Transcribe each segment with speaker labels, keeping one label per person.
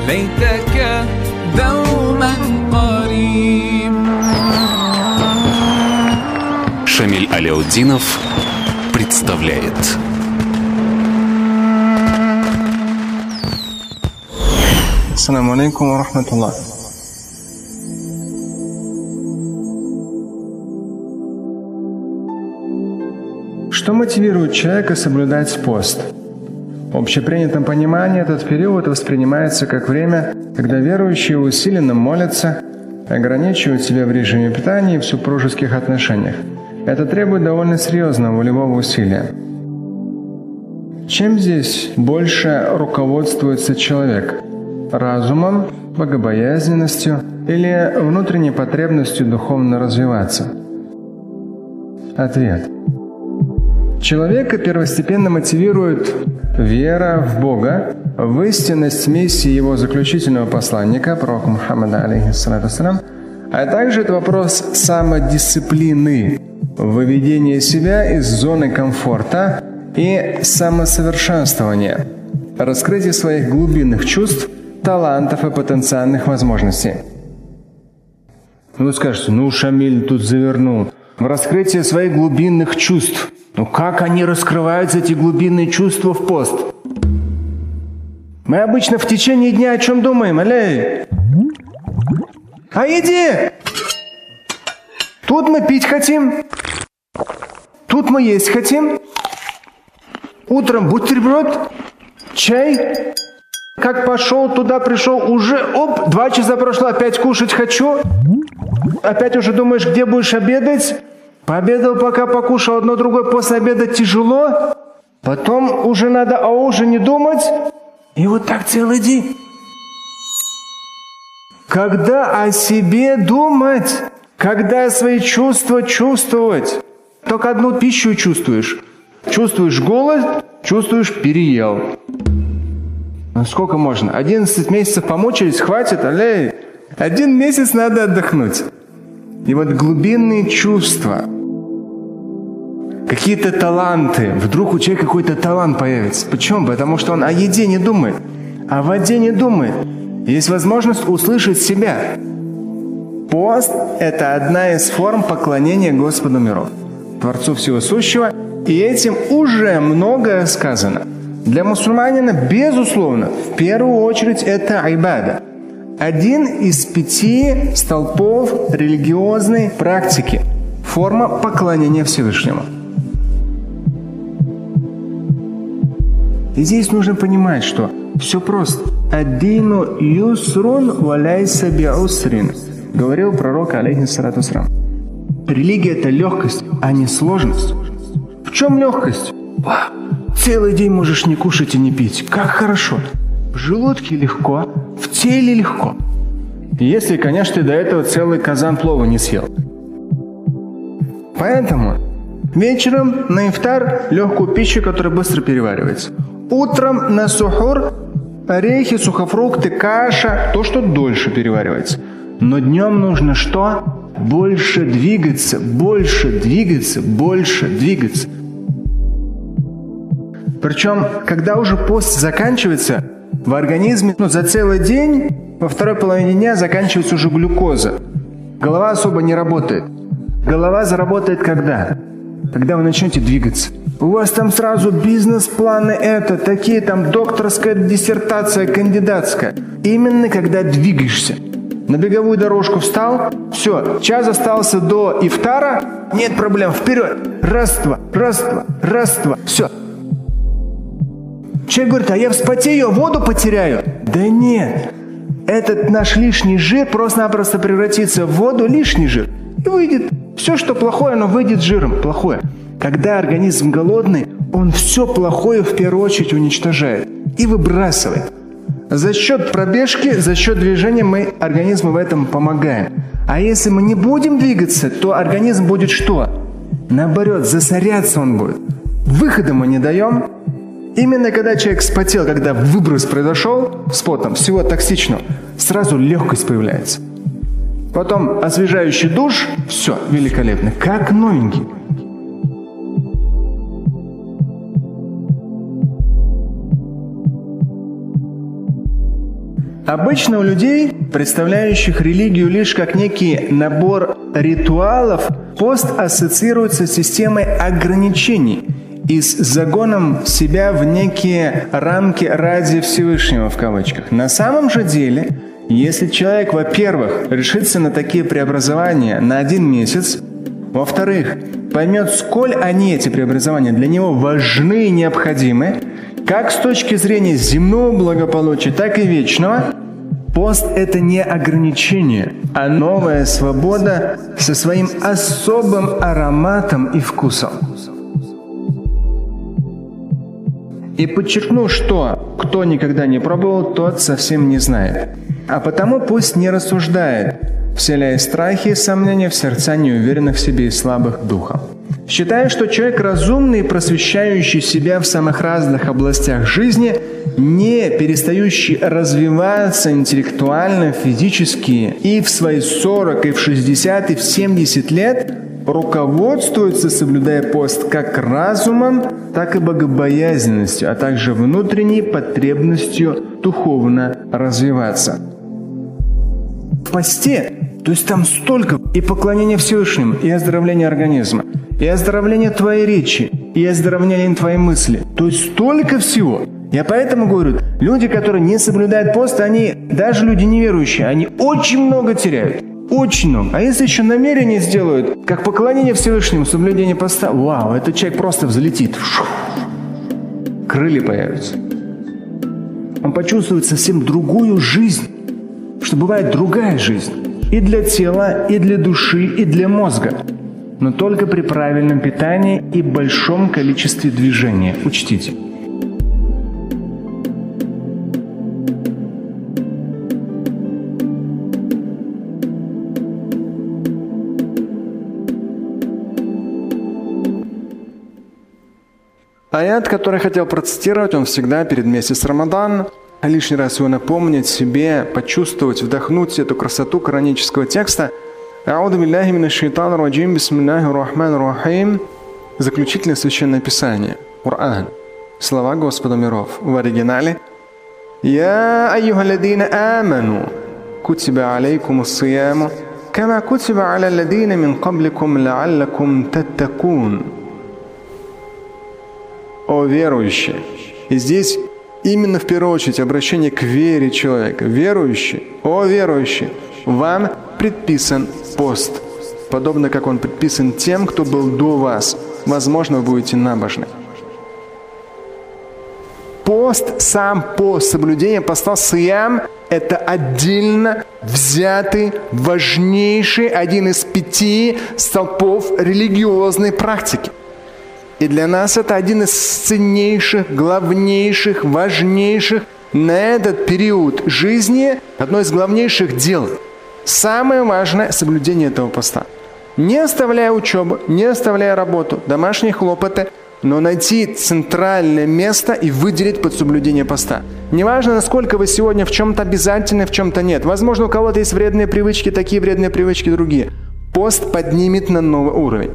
Speaker 1: ليتك دوما قريب.
Speaker 2: Шамиль Аляутдинов представляет.
Speaker 3: Ассаламу алейкум ва рахматуллах. Что мотивирует человека соблюдать пост? В общепринятом понимании этот период воспринимается как время, когда верующие усиленно молятся, ограничивают себя в режиме питания и в супружеских отношениях. Это требует довольно серьезного волевого усилия. Чем здесь больше руководствуется человек? Разумом, богобоязненностью или внутренней потребностью духовно развиваться? Ответ. Человека первостепенно мотивирует вера в Бога, в истинность миссии его заключительного посланника, пророка Мухаммада, алейхиссалату вассалям, а также это вопрос самодисциплины, выведения себя из зоны комфорта и самосовершенствования, раскрытия своих глубинных чувств, талантов и потенциальных возможностей. Вы скажете, Шамиль тут завернул. В раскрытие своих глубинных чувств. Как они раскрываются, эти глубинные чувства, в пост? Мы обычно в течение дня о чем думаем, алей? О еде! Тут мы пить хотим, тут мы есть хотим. Утром бутерброд, чай. Как пошел, туда пришел, уже 2 часа прошло, опять кушать хочу. Опять уже думаешь, где будешь обедать. Пообедал, пока покушал, одно другое, после обеда тяжело. Потом уже надо о ужине думать. И вот так целый день. Когда о себе думать, когда свои чувства чувствовать. Только одну пищу чувствуешь. Чувствуешь голод, чувствуешь переел. Сколько можно? 11 месяцев помучились, хватит, алей. 1 месяц надо отдохнуть. И вот глубинные чувства, какие-то таланты. Вдруг у человека какой-то талант появится. Почему? Потому что он о еде не думает, о воде не думает. Есть возможность услышать себя. Пост – это одна из форм поклонения Господу миров, Творцу Всего Сущего, и этим уже многое сказано. Для мусульманина, безусловно, в первую очередь это айбада. Один из 5 столпов религиозной практики. Форма поклонения Всевышнему. И здесь нужно понимать, что все просто. «Ад-дину юсрун ва ляйса биусрин», говорил пророк, алейхиссалату вассалям. Религия – это легкость, а не сложность. В чем легкость? Целый день можешь не кушать и не пить. Как хорошо. В желудке легко, в теле легко. Если, конечно, ты до этого целый казан плова не съел. Поэтому вечером на ифтар легкую пищу, которая быстро переваривается. Утром на сухур орехи, сухофрукты, каша, то, что дольше переваривается. Но днем нужно что? Больше двигаться, больше двигаться, больше двигаться. Причем, когда уже пост заканчивается, в организме за целый день, во второй половине дня заканчивается уже глюкоза. Голова особо не работает. Голова заработает когда? Когда вы начнете двигаться. У вас там сразу бизнес-планы такие там докторская диссертация, кандидатская. Именно когда двигаешься. На беговую дорожку встал, все, час остался до ифтара, нет проблем, вперед. Раз-два, раз-два, раз-два, все. Человек говорит, а я вспотею, воду потеряю. Да нет, этот наш лишний жир просто-напросто превратится в воду, лишний жир. И выйдет, все, что плохое, оно выйдет жиром, плохое. Когда организм голодный, он все плохое в первую очередь уничтожает и выбрасывает. За счет пробежки, за счет движения мы организму в этом помогаем. А если мы не будем двигаться, то организм будет что? Наоборот, засоряться он будет. Выхода мы не даем. Именно когда человек вспотел, когда выброс произошел с потом, всего токсичного, сразу легкость появляется. Потом освежающий душ, все, великолепно, как новенький. Обычно у людей, представляющих религию лишь как некий набор ритуалов, пост ассоциируется с системой ограничений и с загоном себя в некие рамки ради Всевышнего в кавычках. На самом же деле, если человек, во-первых, решится на такие преобразования на 1 месяц, во-вторых, поймет, сколь они, эти преобразования, для него важны и необходимы, как с точки зрения земного благополучия, так и вечного, пост – это не ограничение, а новая свобода со своим особым ароматом и вкусом. И подчеркну, что кто никогда не пробовал, тот совсем не знает. А потому пусть не рассуждает, вселяя страхи и сомнения в сердца неуверенных в себе и слабых духом. Считаю, что человек разумный, просвещающий себя в самых разных областях жизни, не перестающий развиваться интеллектуально, физически и в свои 40, и в 60, и в 70 лет, руководствуется, соблюдая пост, как разумом, так и богобоязненностью, а также внутренней потребностью духовно развиваться. В посте, то есть там столько и поклонения Всевышнему, и оздоровления организма, и оздоровления твоей речи, и оздоровления твоей мысли. То есть столько всего. Я поэтому говорю, люди, которые не соблюдают пост, они, даже люди неверующие, они очень много теряют. Очень много. А если еще намерение сделают, как поклонение Всевышнему, соблюдение поста, вау, этот человек просто взлетит. Крылья появятся. Он почувствует совсем другую жизнь, что бывает другая жизнь. И для тела, и для души, и для мозга. Но только при правильном питании и большом количестве движения. Учтите. Аят, который хотел процитировать, он всегда перед месяцем Рамадан. Лишний раз его напомнить себе, почувствовать, вдохнуть эту красоту коранического текста. Ауду билляхи минаш шайтанир раджим, бисмиллахир рахманир рахим. Заключительное священное писание. Коран. Слова Господа миров. В оригинале. Я айюхалладина аману. Кутиба алейкум ас-сияму. Кама кутиба аля ладина мин кабликум лааллакум таттакун. О верующие. И здесь именно в первую очередь обращение к вере человека. Верующий, о верующий, вам предписан пост, подобно как он предписан тем, кто был до вас. Возможно, вы будете набожны. Пост, сам пост, соблюдение поста сиям – это отдельно взятый, важнейший, один из 5 столпов религиозной практики. И для нас это один из ценнейших, главнейших, важнейших на этот период жизни, одно из главнейших дел. Самое важное – соблюдение этого поста. Не оставляя учебу, не оставляя работу, домашние хлопоты, но найти центральное место и выделить под соблюдение поста. Неважно, насколько вы сегодня в чем-то обязательны, в чем-то нет. Возможно, у кого-то есть вредные привычки, такие вредные привычки, другие. Пост поднимет на новый уровень.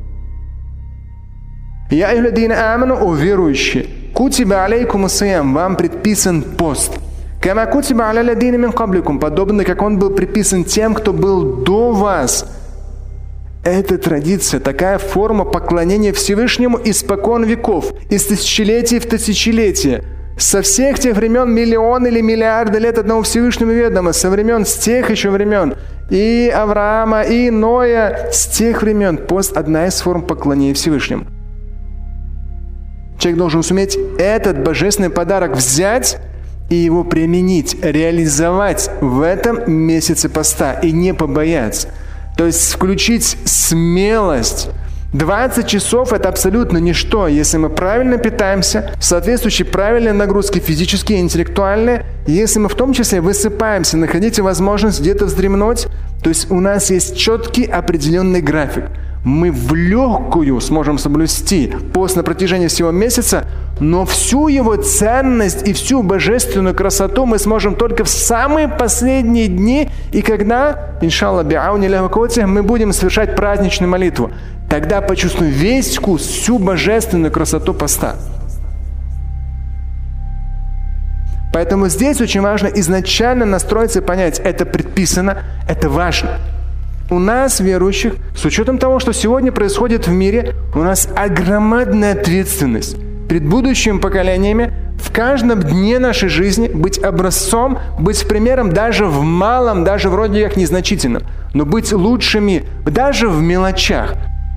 Speaker 3: Я айюхалладина аману, о верующие, кутиба алейкум ас-сиям, вам предписан пост. Кама кутиба аля ладина мин кабликум, подобно как он был предписан тем, кто был до вас. Это традиция, такая форма поклонения Всевышнему испокон веков, из тысячелетия в тысячелетие. Со всех тех времен миллион или миллиарды лет одного Всевышнему ведомо, со времен, с тех еще времен, и Авраама, и Ноя, с тех времен. Пост – одна из форм поклонения Всевышнему. Человек должен суметь этот божественный подарок взять и его применить, реализовать в этом месяце поста и не побояться. То есть включить смелость. 20 часов – это абсолютно ничто, если мы правильно питаемся, соответствующие правильные нагрузки физические и интеллектуальные, если мы в том числе высыпаемся, находите возможность где-то вздремнуть, то есть у нас есть четкий определенный график. Мы в легкую сможем соблюсти пост на протяжении всего месяца, но всю его ценность и всю божественную красоту мы сможем только в самые последние дни, и когда, иншаллах, би'ауни ляху кавати, мы будем совершать праздничную молитву. Тогда почувствуем весь вкус, всю божественную красоту поста. Поэтому здесь очень важно изначально настроиться и понять, это предписано, это важно. У нас, верующих, с учетом того, что сегодня происходит в мире, у нас огромная ответственность перед будущими поколениями в каждом дне нашей жизни быть образцом, быть примером даже в малом, даже вроде как незначительном, но быть лучшими даже в мелочах.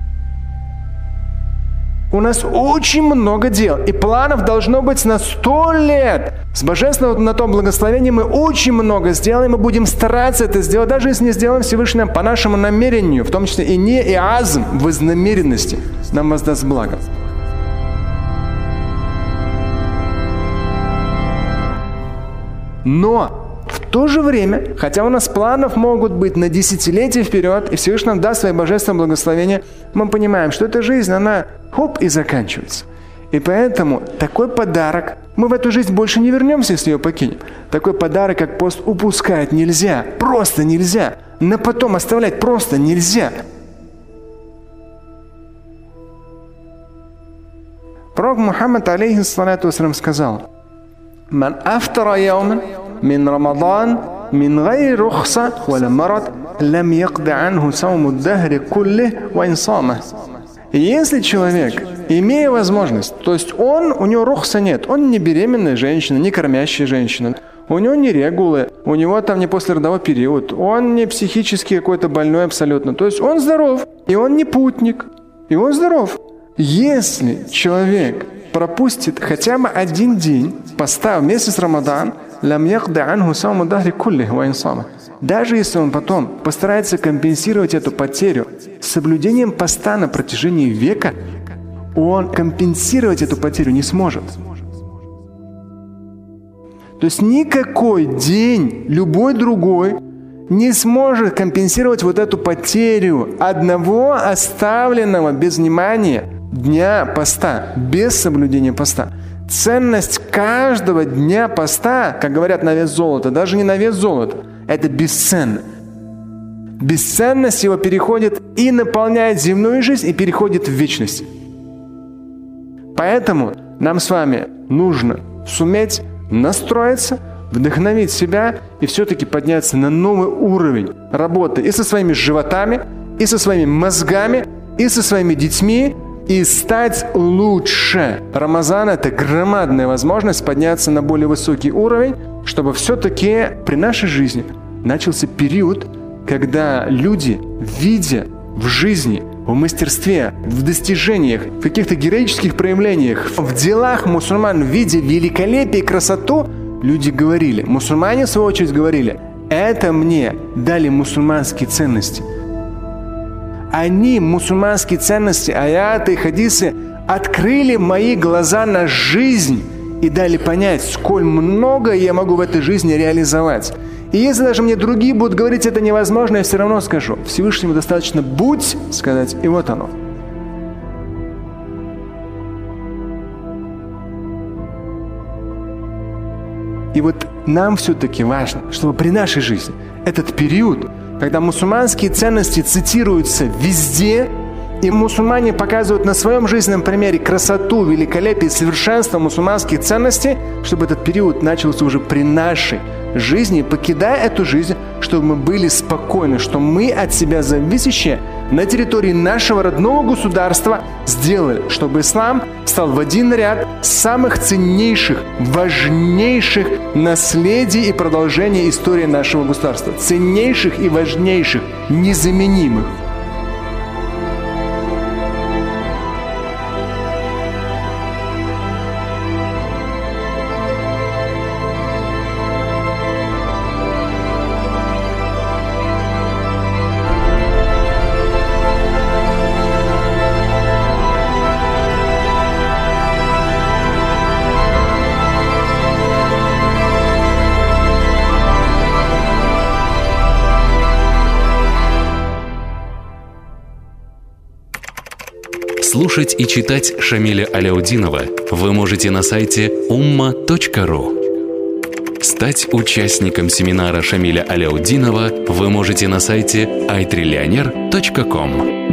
Speaker 3: У нас очень много дел, и планов должно быть на 100 лет. С божественного на то благословения мы очень много сделаем, мы будем стараться это сделать, даже если не сделаем Всевышним по нашему намерению, в том числе и не и азм, в вознамеренности нам воздаст благо. Но в то же время, хотя у нас планов могут быть на десятилетия вперед, и Всевышний нам даст свои божественные благословения, мы понимаем, что эта жизнь, она хоп и заканчивается. И поэтому такой подарок, мы в эту жизнь больше не вернемся, если ее покинем. Такой подарок, как пост, упускать нельзя, просто нельзя. На потом оставлять просто нельзя. Пророк Мухаммад, алейхиссалату вассалям, сказал: «Ман афтара яуман мин Рамадан мин гайри рухса валя марад лам якда анху сауму дахри кулли ва инсама». Если человек, имея возможность, то есть у него рухса нет, он не беременная женщина, не кормящая женщина, у него не регулы, у него там не послеродовой период, он не психически какой-то больной абсолютно, то есть он здоров, и он не путник, и он здоров. Если человек пропустит хотя бы один день поста в месяц Рамадан, лам якда анху сауму дахри кулли ва инсама. Даже если он потом постарается компенсировать эту потерю с соблюдением поста на протяжении века, он компенсировать эту потерю не сможет. То есть никакой день, любой другой, не сможет компенсировать вот эту потерю одного оставленного без внимания дня поста, без соблюдения поста. Ценность каждого дня поста, как говорят, на вес золота, даже не на вес золота, это бесценно. Бесценность его переходит и наполняет земную жизнь, и переходит в вечность. Поэтому нам с вами нужно суметь настроиться, вдохновить себя и все-таки подняться на новый уровень работы и со своими животами, и со своими мозгами, и со своими детьми, и стать лучше. Рамазан – это громадная возможность подняться на более высокий уровень, чтобы все-таки при нашей жизни начался период, когда люди, видя в жизни, в мастерстве, в достижениях, в каких-то героических проявлениях, в делах мусульман, видя великолепие и красоту, люди говорили, мусульмане в свою очередь говорили: это мне дали мусульманские ценности. Они, мусульманские ценности, аяты и хадисы, открыли мои глаза на жизнь и дали понять, сколь много я могу в этой жизни реализовать. И если даже мне другие будут говорить, это невозможно, я все равно скажу: Всевышнему достаточно «будь» сказать, и вот оно. И вот нам все-таки важно, чтобы при нашей жизни этот период, когда мусульманские ценности цитируются везде, и мусульмане показывают на своем жизненном примере красоту, великолепие, совершенство мусульманских ценностей, чтобы этот период начался уже при нашей жизни, покидая эту жизнь, чтобы мы были спокойны, что мы от себя зависящие на территории нашего родного государства сделали, чтобы ислам стал в один ряд самых ценнейших, важнейших наследий и продолжения истории нашего государства. Ценнейших и важнейших, незаменимых.
Speaker 2: Слушать и читать Шамиля Аляутдинова вы можете на сайте umma.ru. Стать участником семинара Шамиля Аляутдинова вы можете на сайте iTrillioner.com.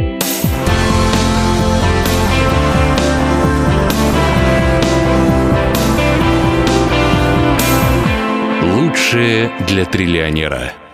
Speaker 2: Лучшее для триллионера.